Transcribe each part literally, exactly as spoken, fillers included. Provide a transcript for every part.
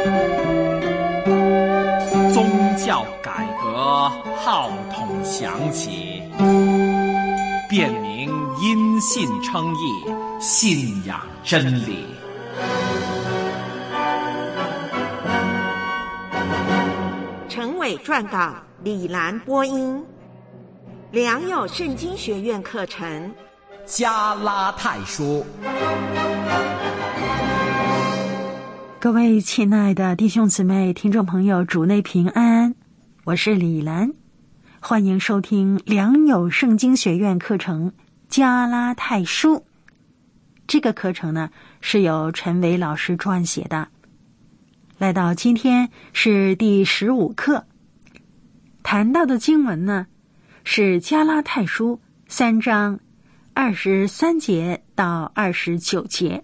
宗教改革号筒响起，辨明因信称义，信仰真理。 陈伟撰稿，李兰播音。良友圣经学院课程加拉太书。 各位亲爱的弟兄姊妹、听众朋友，主内平安，我是李兰，欢迎收听良友圣经学院课程加拉太书。这个课程呢，是由陈伟老师撰写的。来到今天是第十五课，谈到的经文呢，是加拉太书三章二十三节到二十九节。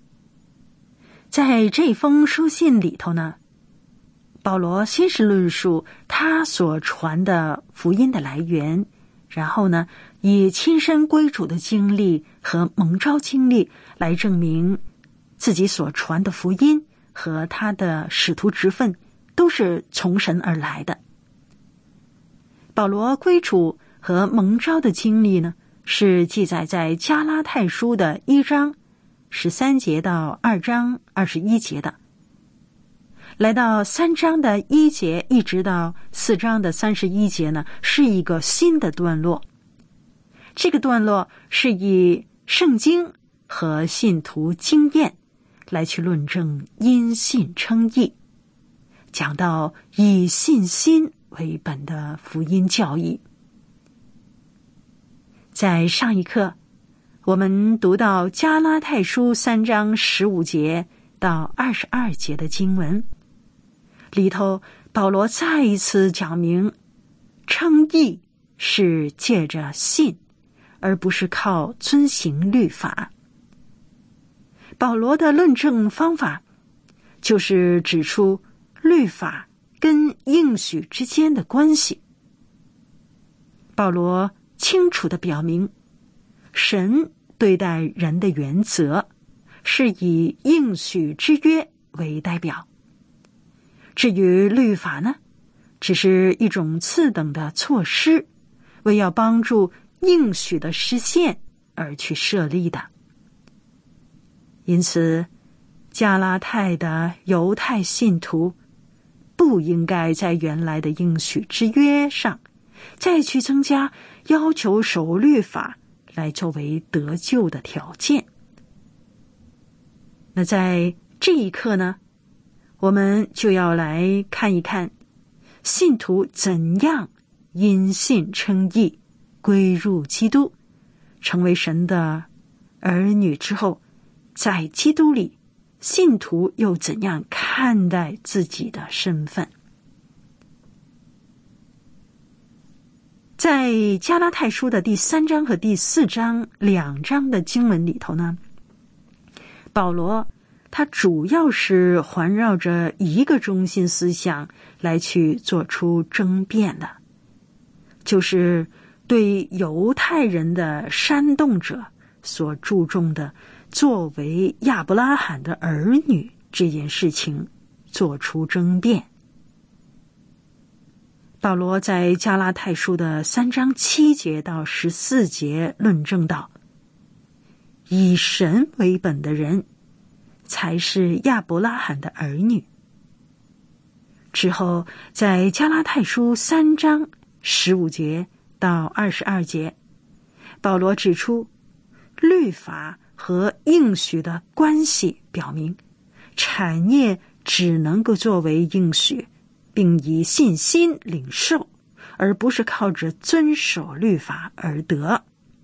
在这封书信里头呢，保罗先是论述他所传的福音的来源，然后呢，以亲身归主的经历和蒙召经历来证明自己所传的福音和他的使徒职分都是从神而来的。保罗归主和蒙召的经历呢，是记载在加拉太书的一章十三节到二章二十一节的。来到三章的一节一直到四章的三十一节呢，是一个新的段落。这个段落是以圣经和信徒经验来去论证因信称义，讲到以信心为本的福音教义。在上一课我们读到加拉太书三章十五节到二十二节的经文里头，保罗再一次讲明称义是借着信，而不是靠遵行律法。保罗的论证方法就是指出律法跟应许之间的关系。保罗清楚地表明，神对待人的原则是以应许之约为代表，至于律法呢，只是一种次等的措施，为要帮助应许的实现而去设立的。因此，加拉太的犹太信徒不应该在原来的应许之约上再去增加要求守律法来作为得救的条件。那在这一课呢，我们就要来看一看信徒怎样因信称义，归入基督，成为神的儿女之后，在基督里信徒又怎样看待自己的身份。在加拉太书的第三章和第四章两章的经文里头呢，保罗他主要是环绕着一个中心思想来去做出争辩的，就是对犹太人的煽动者所注重的作为亚伯拉罕的儿女这件事情做出争辩。保罗在加拉太书的三章七节到十四节论证道，以神为本的人才是亚伯拉罕的儿女。之后在加拉太书三章十五节到二十二节，保罗指出律法和应许的关系，表明产业只能够作为应许，并以信心领受，而不是靠着遵守律法而得。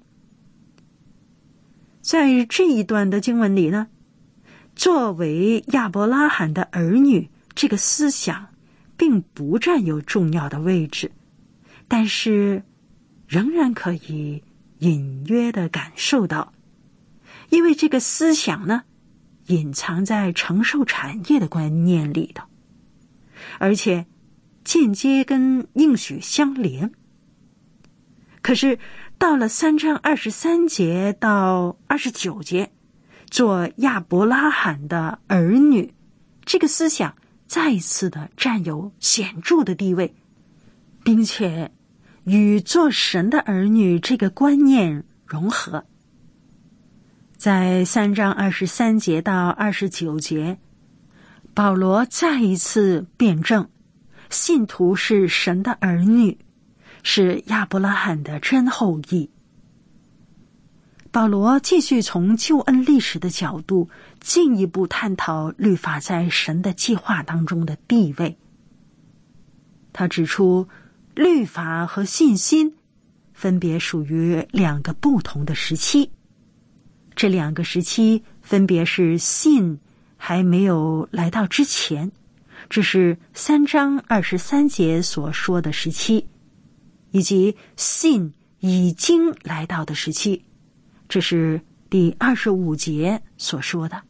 在这一段的经文里呢，作为亚伯拉罕的儿女这个思想并不占有重要的位置，但是仍然可以隐约地感受到，因为这个思想呢，隐藏在承受产业的观念里头，而且间接跟应许相连。可是到了三章二十三节到二十九节，做亚伯拉罕的儿女这个思想再一次的占有显著的地位，并且与做神的儿女这个观念融合。在三章二十三节到二十九节，保罗再一次辩证信徒是神的儿女，是亚伯拉罕的真后裔。保罗继续从救恩历史的角度进一步探讨律法在神的计划当中的地位。他指出，律法和信心分别属于两个不同的时期，这两个时期分别是信还没有来到之前，这是三章二十三节所说的时期，以及信已经来到的时期，这是第二十五节所说的。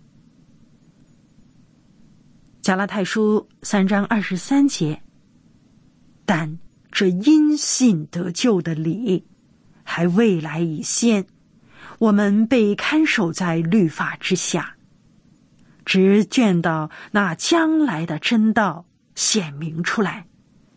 加拉太书三章二十三节，但这因信得救的理还未来已现，我们被看守在律法之下，直见到那将来的真道显明出来。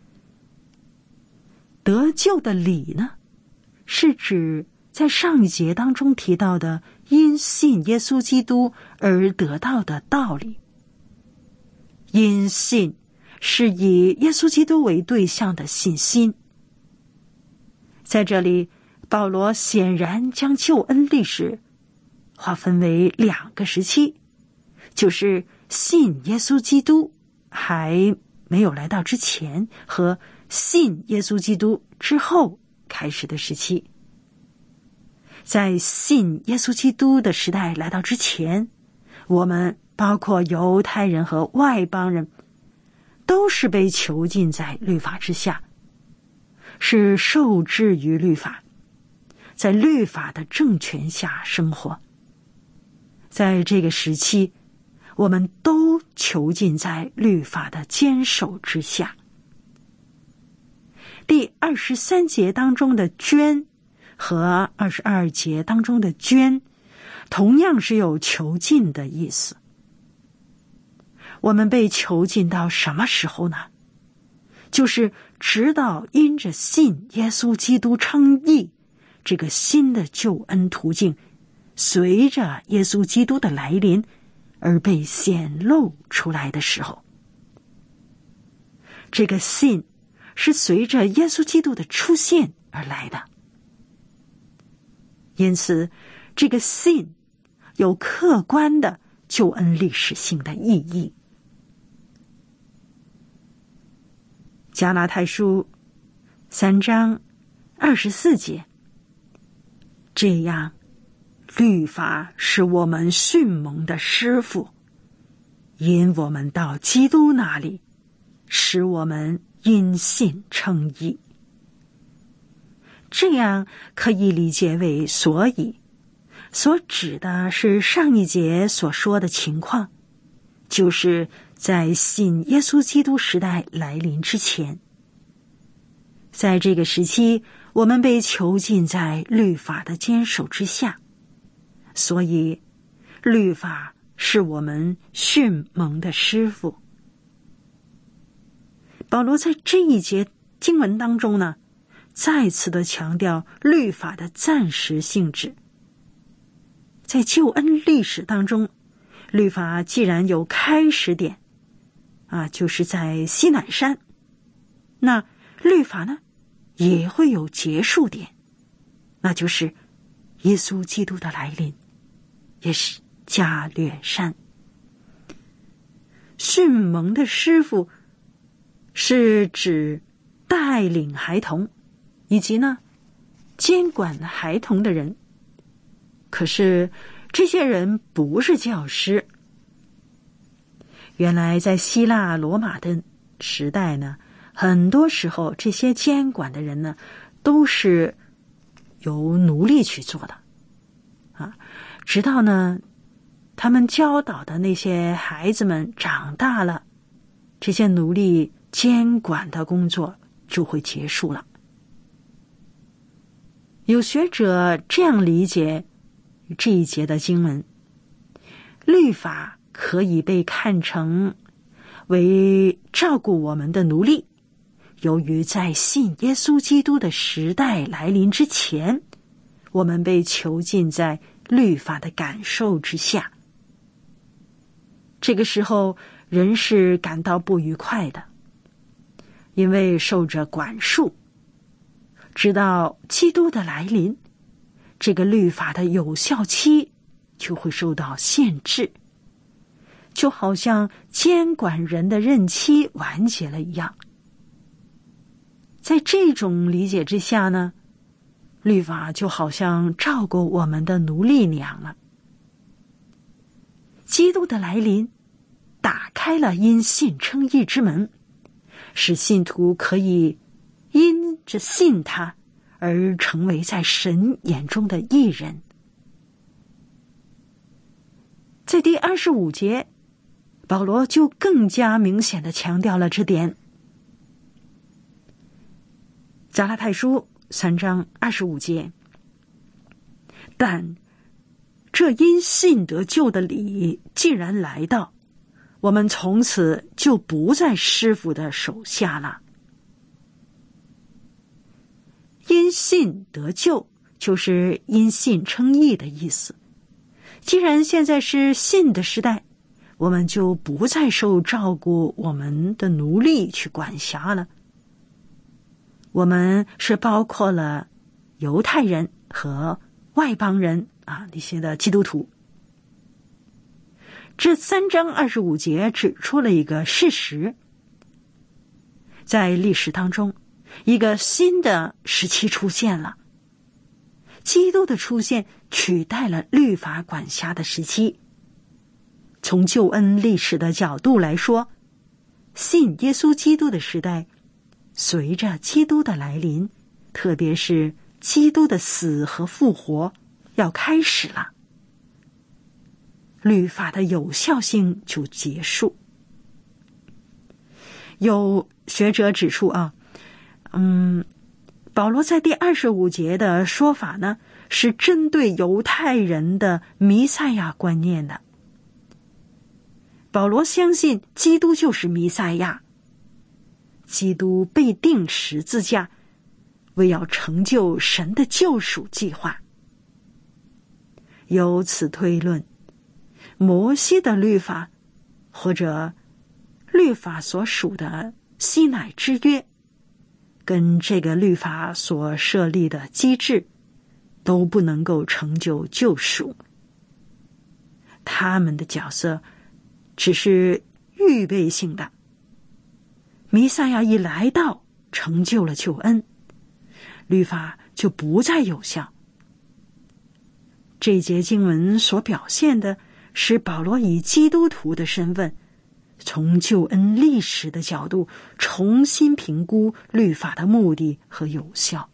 得救的理呢，是指在上一节当中提到的因信耶稣基督而得到的道理。因信是以耶稣基督为对象的信心。在这里，保罗显然将救恩历史划分为两个时期，就是信耶稣基督还没有来到之前和信耶稣基督之后开始的时期。在信耶稣基督的时代来到之前，我们包括犹太人和外邦人都是被囚禁在律法之下，是受制于律法，在律法的政权下生活。在这个时期，我们都囚禁在律法的坚守之下。第二十三节当中的捐和二十二节当中的捐同样是有囚禁的意思。我们被囚禁到什么时候呢？就是直到因着信耶稣基督称义这个新的救恩途径，随着耶稣基督的来临而被显露出来的时候。这个信是随着耶稣基督的出现而来的，因此这个信有客观的救恩历史性的意义。加拉太书三章二十四节，这样律法是我们训蒙的师傅，引我们到基督那里，使我们因信称义。这样可以理解为所以，所指的是上一节所说的情况，就是在信耶稣基督时代来临之前。在这个时期，我们被囚禁在律法的坚守之下，所以律法是我们训蒙的师傅。保罗在这一节经文当中呢，再次的强调律法的暂时性质。在救恩历史当中，律法既然有开始点啊，就是在西乃山，那律法呢也会有结束点，那就是耶稣基督的来临，也是加略山。训蒙的师傅是指带领孩童以及呢监管孩童的人，可是这些人不是教师。原来在希腊罗马的时代呢，很多时候这些监管的人呢都是由奴隶去做的啊，直到呢他们教导的那些孩子们长大了，这些奴隶监管的工作就会结束了。有学者这样理解这一节的经文，律法可以被看成为照顾我们的奴隶，由于在信耶稣基督的时代来临之前，我们被囚禁在律法的感受之下。这个时候，人是感到不愉快的，因为受着管束。直到基督的来临，这个律法的有效期就会受到限制，就好像监管人的任期完结了一样。在这种理解之下呢，律法就好像照顾我们的奴隶娘了。基督的来临打开了因信称义之门，使信徒可以因着信他而成为在神眼中的义人。在第二十五节，保罗就更加明显地强调了这点。加拉太书三章二十五节，但这因信得救的理既然来到，我们从此就不在师傅的手下了。因信得救就是因信称义的意思。既然现在是信的时代，我们就不再受照顾我们的奴隶去管辖了。我们是包括了犹太人和外邦人啊，那些的基督徒。这三章二十五节指出了一个事实，在历史当中，一个新的时期出现了。基督的出现取代了律法管辖的时期。从救恩历史的角度来说，信耶稣基督的时代随着基督的来临，特别是基督的死和复活要开始了，律法的有效性就结束。有学者指出啊，嗯，保罗在第二十五节的说法呢，是针对犹太人的弥赛亚观念的。保罗相信基督就是弥赛亚，基督被钉十字架，为要成就神的救赎计划。由此推论，摩西的律法或者律法所属的西乃之约，跟这个律法所设立的机制都不能够成就救赎。他们的角色只是预备性的，弥赛亚一来到，成就了救恩，律法就不再有效。这节经文所表现的是保罗以基督徒的身份，从救恩历史的角度重新评估律法的目的和有效。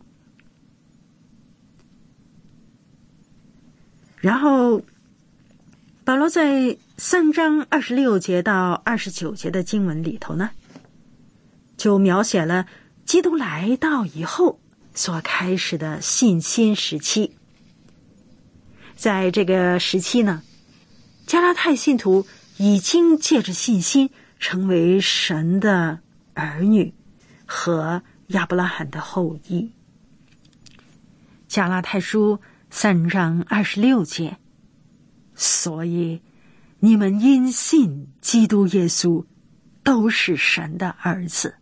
然后保罗在三章二十六节到二十九节的经文里头呢，就描写了基督来到以后所开始的信心时期。在这个时期呢，加拉太信徒已经借着信心成为神的儿女和亚伯拉罕的后裔。加拉太书三章二十六节，所以你们因信基督耶稣都是神的儿子。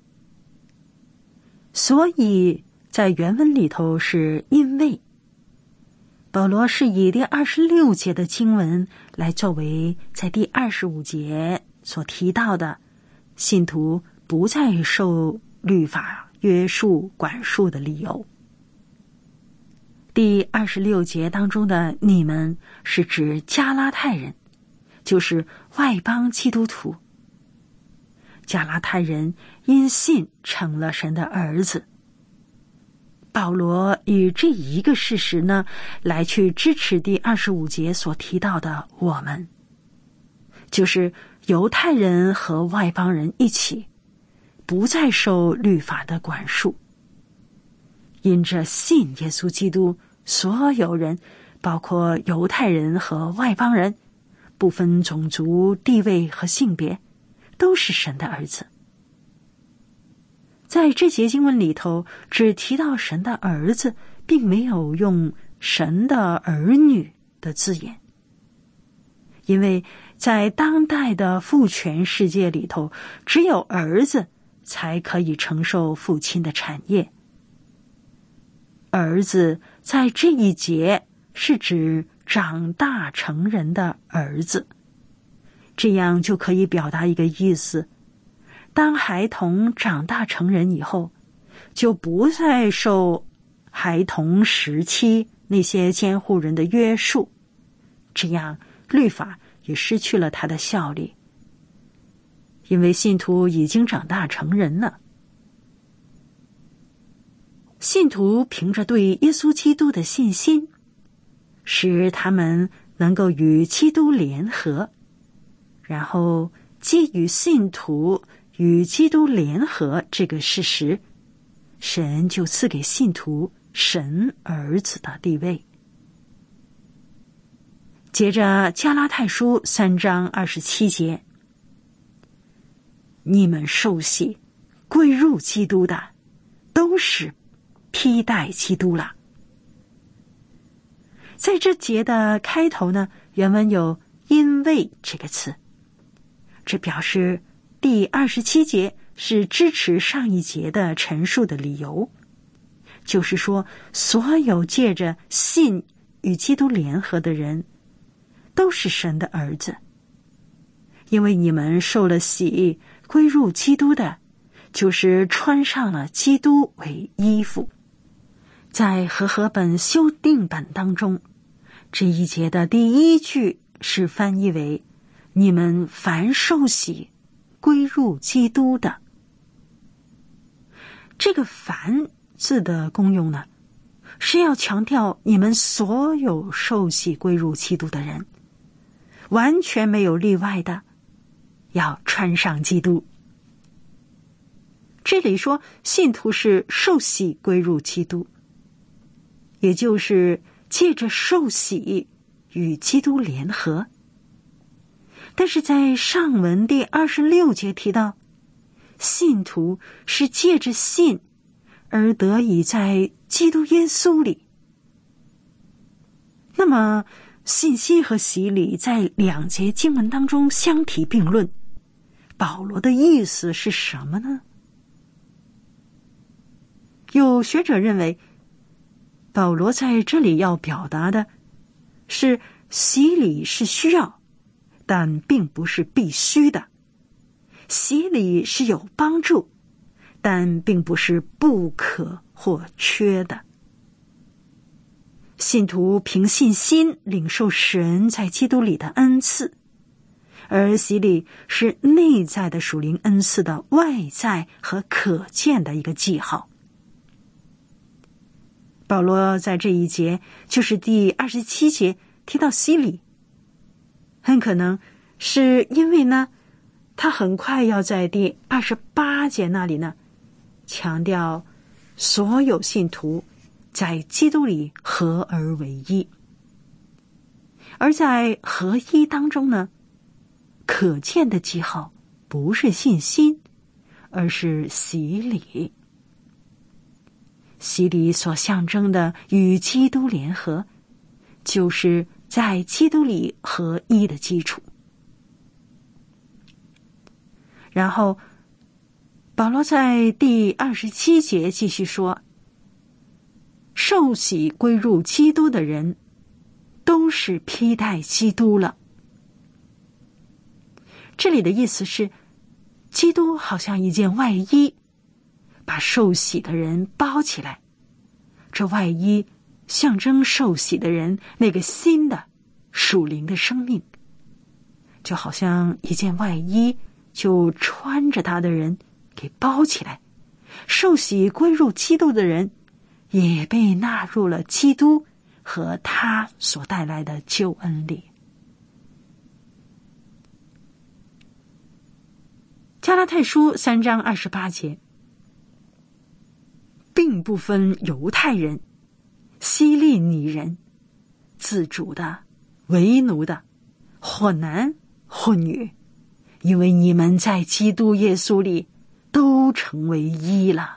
所以在原文里头是因为，保罗是以第二十六节的经文来作为在第二十五节所提到的信徒不再受律法约束管束的理由。第二十六节当中的你们是指加拉太人，就是外邦基督徒。加拉太人因信成了神的儿子。保罗以这一个事实呢，来去支持第二十五节所提到的我们，就是犹太人和外邦人一起，不再受律法的管束。因着信耶稣基督，所有人，包括犹太人和外邦人，不分种族、地位和性别， 都是神的儿子。在这节经文里头，只提到神的儿子，并没有用神的儿女的字眼。因为在当代的父权世界里头，只有儿子才可以承受父亲的产业。儿子在这一节是指长大成人的儿子，这样就可以表达一个意思：当孩童长大成人以后，就不再受孩童时期那些监护人的约束，这样律法也失去了它的效力，因为信徒已经长大成人了。信徒凭着对耶稣基督的信心，使他们能够与基督联合，然后基于信徒与基督联合这个事实，神就赐给信徒神儿子的地位。接着加拉太书三章二十七节，你们受洗归入基督的，都是披戴基督了。在这节的开头呢，原文有因为这个词，这表示第二十七节是支持上一节的陈述的理由，就是说所有借着信与基督联合的人都是神的儿子，因为你们受了洗归入基督的，就是穿上了基督为衣服。在和合本修订版当中，这一节的第一句是翻译为你们凡受洗归入基督的。这个凡字的功用呢，是要强调你们所有受洗归入基督的人，完全没有例外的，要穿上基督。这里说信徒是受洗归入基督，也就是借着受洗与基督联合。但是在上文第二十六节提到，信徒是借着信而得以在基督耶稣里。那么信心和洗礼在两节经文当中相提并论，保罗的意思是什么呢？有学者认为，保罗在这里要表达的是洗礼是需要，但并不是必须的；洗礼是有帮助，但并不是不可或缺的。信徒凭信心领受神在基督里的恩赐，而洗礼是内在的属灵恩赐的外在和可见的一个记号。保罗在这一节，就是第二十七节提到洗礼，很可能是因为呢，他很快要在第二十八节那里呢，强调所有信徒在基督里合而为一。而在合一当中呢，可见的记号不是信心，而是洗礼。洗礼所象征的与基督联合，就是在基督里合一的基础。然后保罗在第二十七节继续说，受洗归入基督的人都是披戴基督了。这里的意思是，基督好像一件外衣，把受洗的人包起来，这外衣象征受洗的人那个新的属灵的生命，就好像一件外衣就穿着他的人给包起来，受洗归入基督的人也被纳入了基督和他所带来的救恩里。加拉太书三章二十八节，并不分犹太人、希利尼人、自主的、为奴的，或男或女， 因为你们在基督耶稣里都成为一了。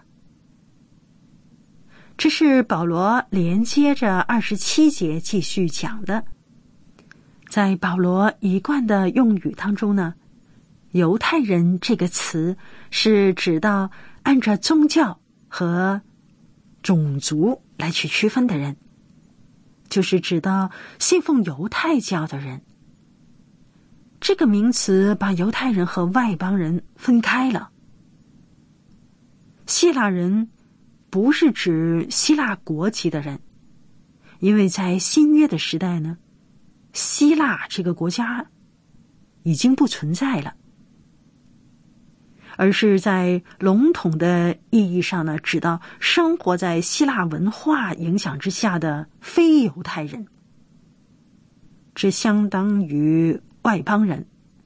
这是保罗连接着二十七节继续讲的。在保罗一贯的用语当中呢，犹太人这个词是指到按照宗教和种族来去区分的人，就是指到信奉犹太教的人。这个名词把犹太人和外邦人分开了。希腊人不是指希腊国籍的人，因为在新约的时代呢，希腊这个国家已经不存在了，而是在笼统的意义上呢，指到生活在希腊文化影响之下的非犹太人，这相当于外邦人。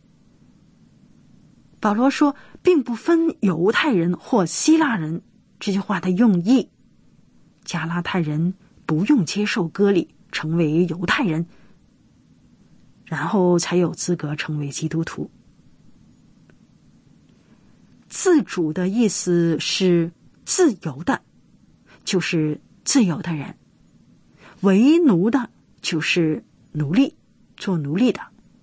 保罗说并不分犹太人或希腊人，这句话的用意，加拉太人不用接受割礼成为犹太人，然后才有资格成为基督徒。自主的意思是自由的，就是自由的人；为奴的就是奴隶，做奴隶的。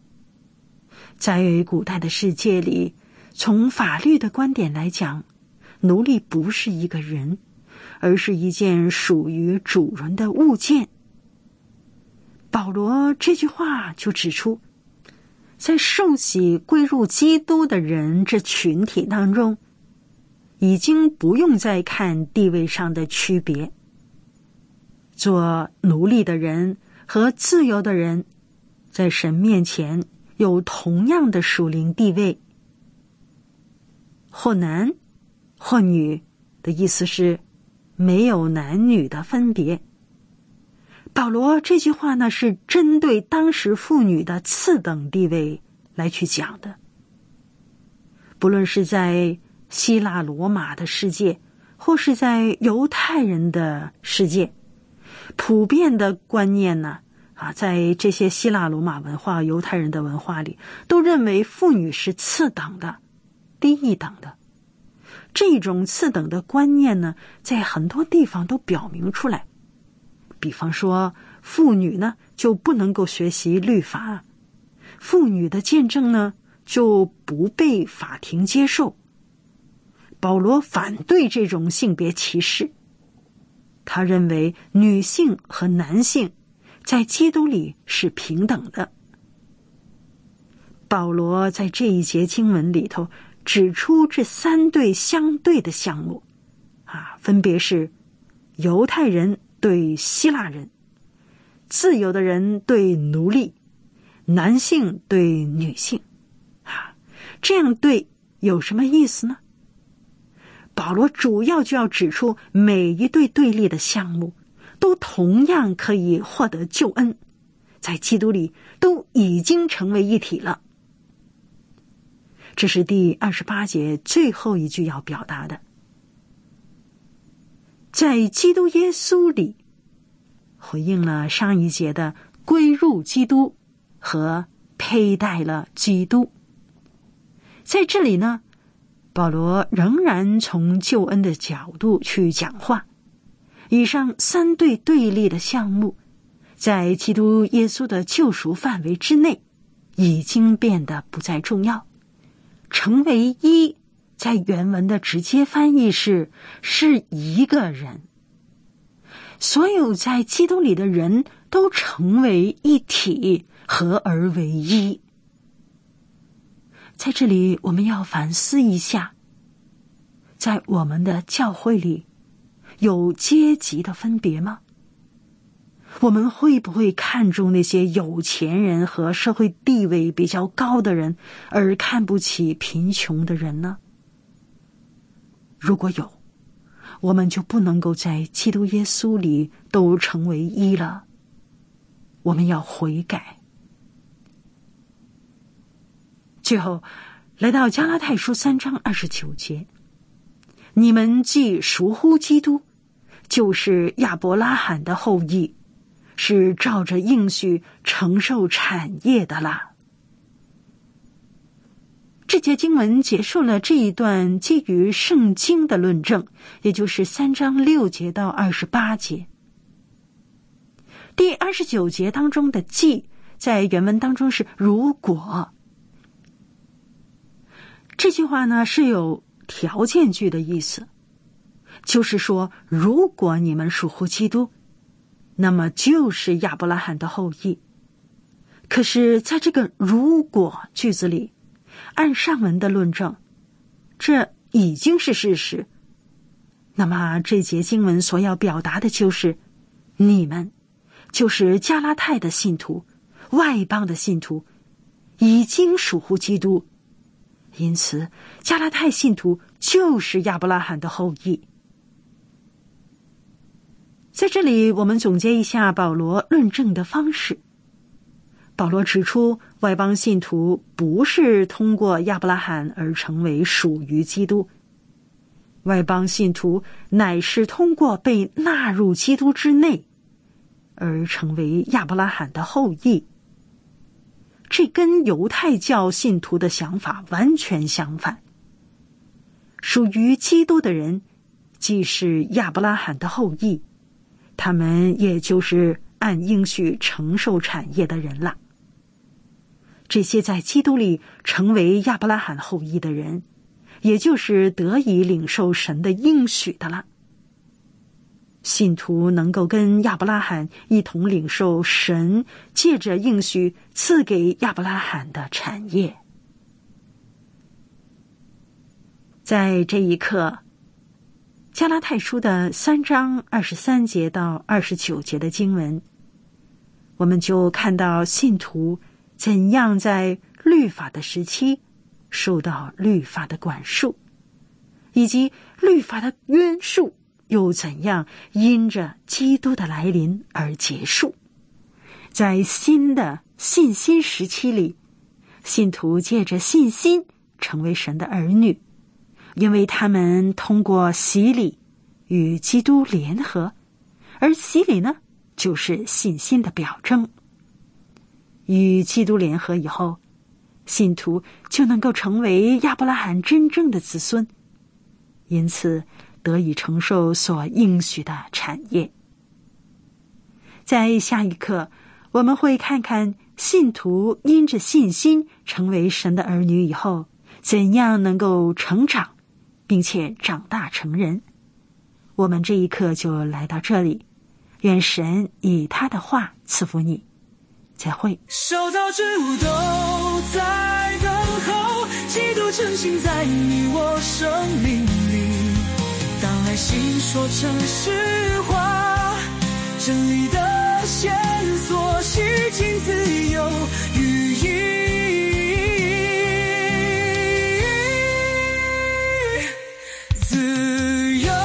在古代的世界里，从法律的观点来讲，奴隶不是一个人，而是一件属于主人的物件。保罗这句话就指出，在受洗归入基督的人这群体当中，已经不用再看地位上的区别。做奴隶的人和自由的人，在神面前有同样的属灵地位。或男或女的意思是没有男女的分别。保罗这句话呢，是针对当时妇女的次等地位来去讲的。不论是在希腊罗马的世界，或是在犹太人的世界，普遍的观念呢，啊，在这些希腊罗马文化、犹太人的文化里，都认为妇女是次等的、低一等的。这种次等的观念呢，在很多地方都表明出来。比方说，妇女呢就不能够学习律法，妇女的见证呢就不被法庭接受。保罗反对这种性别歧视，他认为女性和男性在基督里是平等的。保罗在这一节经文里头指出这三对相对的项目，啊，分别是犹太人对希腊人，自由的人对奴隶，男性对女性。啊，这样对有什么意思呢？保罗主要就要指出，每一对对立的项目都同样可以获得救恩，在基督里都已经成为一体了。这是第二十八节最后一句要表达的。在基督耶稣里，回应了上一节的归入基督和佩戴了基督。在这里呢，保罗仍然从救恩的角度去讲话。以上三对对立的项目，在基督耶稣的救赎范围之内，已经变得不再重要。成为一，在原文的直接翻译是是一个人。所有在基督里的人都成为一体，合而为一。在这里我们要反思一下，在我们的教会里有阶级的分别吗？我们会不会看重那些有钱人和社会地位比较高的人，而看不起贫穷的人呢？如果有，我们就不能够在基督耶稣里都成为一了。我们要悔改。最后来到加拉太书三章二十九节，你们既属乎基督，就是亚伯拉罕的后裔，是照着应许承受产业的啦。 这节经文结束了这一段基于圣经的论证，也就是三章六节到二十八节。第二十九节当中的既，在原文当中是如果。这句话呢是有条件句的意思，就是说如果你们属乎基督，那么就是亚伯拉罕的后裔。可是在这个如果句子里，按上文的论证，这已经是事实。那么这节经文所要表达的就是你们就是加拉太的信徒，外邦的信徒已经属乎基督，因此加拉太信徒就是亚伯拉罕的后裔。在这里我们总结一下保罗论证的方式。保罗指出，外邦信徒不是通过亚伯拉罕而成为属于基督，外邦信徒乃是通过被纳入基督之内而成为亚伯拉罕的后裔。这跟犹太教信徒的想法完全相反。属于基督的人既是亚伯拉罕的后裔，他们也就是按应许承受产业的人了。这些在基督里成为亚伯拉罕后裔的人，也就是得以领受神的应许的了。信徒能够跟亚伯拉罕一同领受神借着应许赐给亚伯拉罕的产业。在这一刻，加拉太书的三章二十三节到二十九节的经文，我们就看到信徒怎样在律法的时期受到律法的管束，以及律法的约束又怎样因着基督的来临而结束。在新的信心时期里，信徒借着信心成为神的儿女，因为他们通过洗礼与基督联合，而洗礼呢，就是信心的表征。与基督联合以后，信徒就能够成为亚伯拉罕真正的子孙，因此得以承受所应许的产业。在下一课，我们会看看信徒因着信心成为神的儿女以后，怎样能够成长，并且长大成人。我们这一课就来到这里，愿神以他的话赐福你。再会。 受造之物都在等候，基督成型在你我生命里。当爱心说成实话，真理的线索洗净自由寓意。自由，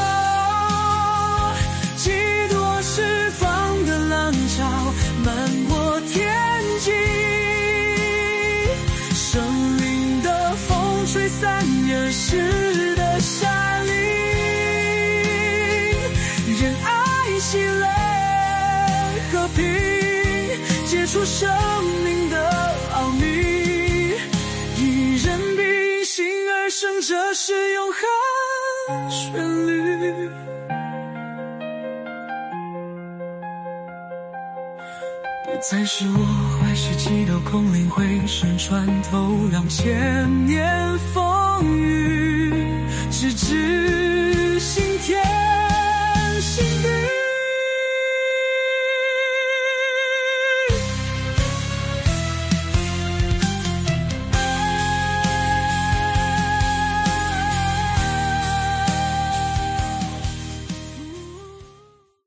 几多释放的浪潮漫过天际，生命的风吹散掩饰的山林，任爱喜乐和平结出生命的奥秘，一人比心而生，这是永恒旋律。不再是我怀是祈祷空灵回声穿透两千年风雨，